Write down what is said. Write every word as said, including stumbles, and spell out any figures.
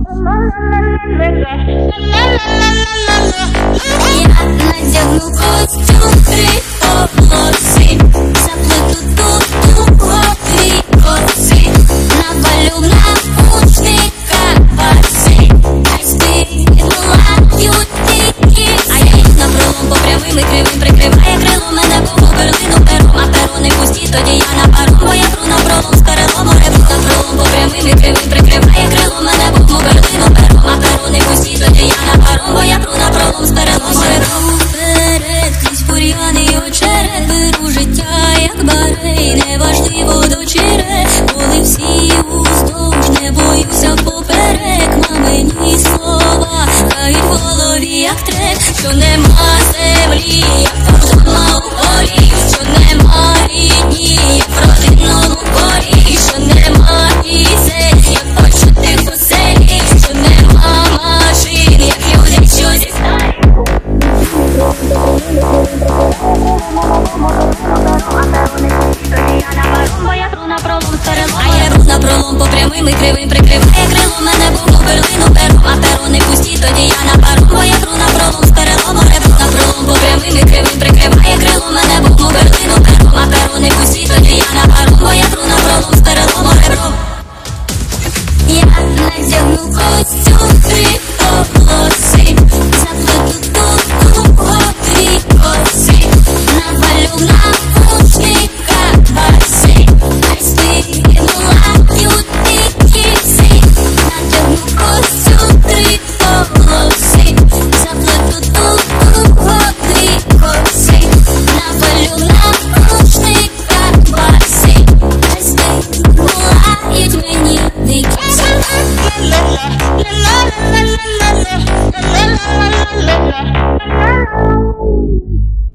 надягну костюм, три полоси, заплету тут дві коси, навалю наушника баси, хай співають тільки сі. На пролом по прямим і кривим прикриває крило мене, бо перлину пером, а перо не пусті, тоді я на паром, бо я тру на пролом з перелому ребру. На пролом по прямим і кривим прикриває крило мене, бо перлину пером, а перо не пусті, тоді я на паром, бо я тру на пролом з перелому ребру. Вперед, крізь бур'яни й очерет, беру життя, як барей, неважливо до черед, коли всі уздовж, не боюся поперек, мамині слова грають в голові, як трек, що нема землі, як вдома у полі, що нема рідні, як в родинному колі, що нема пісень, як почутих у селі, що нема машин, як люди, що зі сталі. А я рух на пролом по прямим і кривим прикриває крило мене, бо перлину пером, а перо не пусті, тоді я на паром, бо я тру на пролом з перелому ребру. На пролом по прямим і кривим прикриває крило мене, бо перлину пером, а перо не пусті, тоді я на паром, бо я тру на пролом з перелому ребру. Я надягну костюм, три полоси, заплету тут дві коси, навалю наушника баси, хай співають тільки сі. Надягну костюм, три полоси, заплету тут дві коси, навалю наушника баси, хай співають мені дикі. La la la la la la la la la la la la la.